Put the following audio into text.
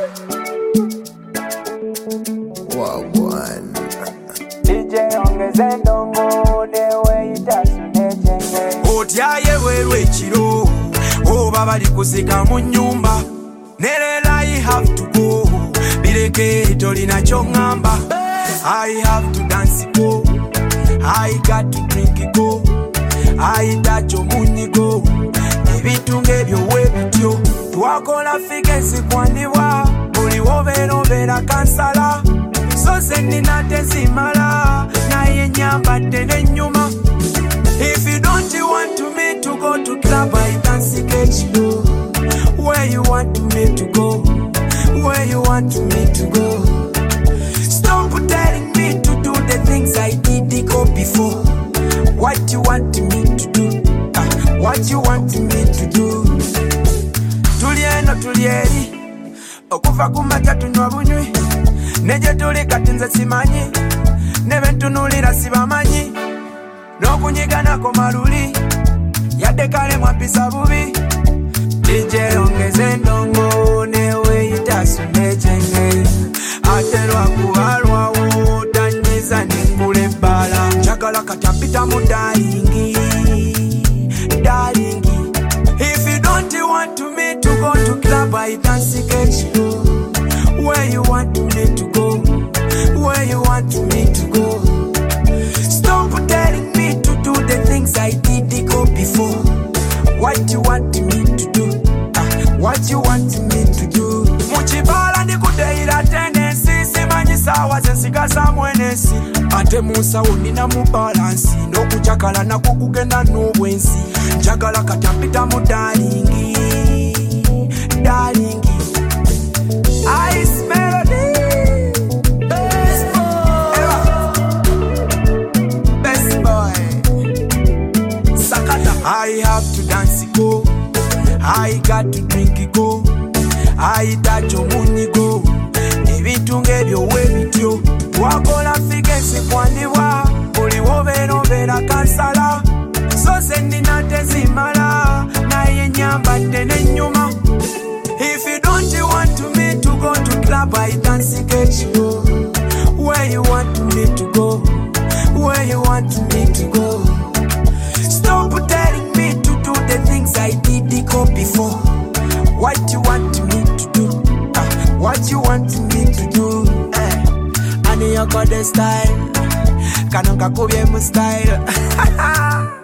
Wagwan. DJ ongeze ndongo dewe itasunechenge. Otyaye wewe ekiro oba bali kusika mu nnyumba nerera I have to go bireke tolina kyongamba. I have to dance go, I got to drink go, I touch omunyi go. Ebitunga ebyo webityo twakola figesi kwandibwa buli wobeera kansala so ze nina tezimala naye nyambadde n'ennyuma. If you don't want me to go to club, I dance ekiro. Where you want me to go? Where you want me to go? Stop telling me to do the things I did go before. What you want me to do? What you want me to do? Tulieno tulieri okuva kumakya tunywa bunywi neje tuli kati nze simanyi nebentunulira sibamanyi n'okunyiganako maluli yadde kale mwampisa bubi. DJ ongeze ndongo newe itasunechenge ate lwakubalwawo tanyiza nengula ebbala njagala katampita mu dalingi. If you don't want me to go to club, I dance ekiro. Where you want me to go? Where you want me to go? Stop telling me to do the things I did go before. What you want me to do? What you want me to do? Muchibala ndikudeira tendensi simanyi sawa zensigaza mwenesi ate munsawo nina mu balansi n'okujakala nako kugenda n'obwensi njagala katampita mu dalingi. Ice Melody Best boy Sakata. I have to dance go, I got to drink go, I touch omunyi go. Ebitunga ebyo webityo twakola figesi kwandibwa buli wobeera kansala so ze nina tezimala naye nyambadde n'ennyuma. If you don't want me to go to club, I dance ekiro. Where you want me to go? Where you want me to go? Stop telling me to do the things I did go before. What you want me to do? What you want me to do? I know you got the style, kanonga kubye mu style.